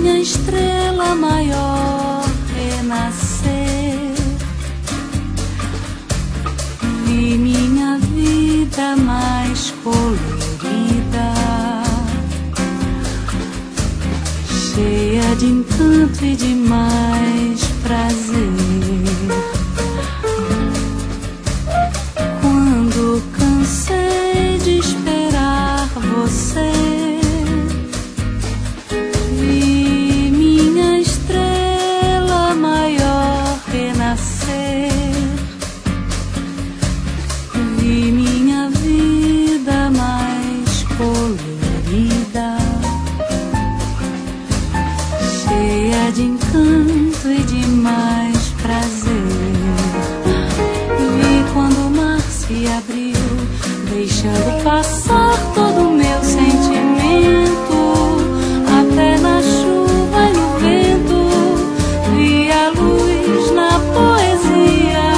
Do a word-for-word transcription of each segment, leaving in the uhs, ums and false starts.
minha estrela maior renascer. Vi minha vida mais colorida, cheia de encanto e de mais prazer. Quando cansei de esperar você, vi minha estrela maior renascer. Vi minha vida mais colorida, cheia de encanto e de mais prazer. Vi quando o mar se abriu, deixando passar todo o meu sentimento. Até na chuva e no vento, vi a luz na poesia.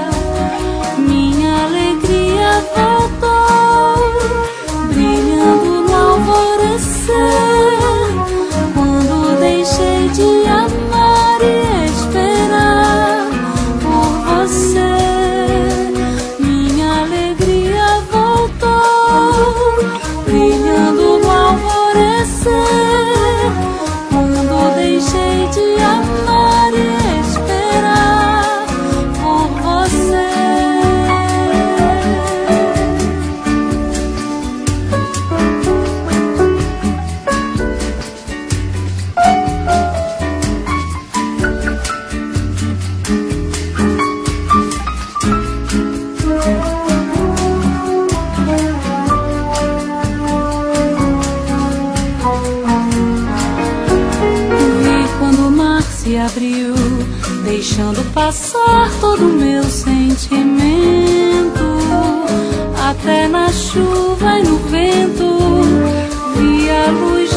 Minha alegria voltou, brilhando no alvorecer. Quando deixei de amar e esperar por você, minha alegria voltou, brilhando no alvorecer. Quando deixei de amar e esperar por você. Se abriu, deixando passar todo o meu sentimento. Até na chuva e no vento, vi a luz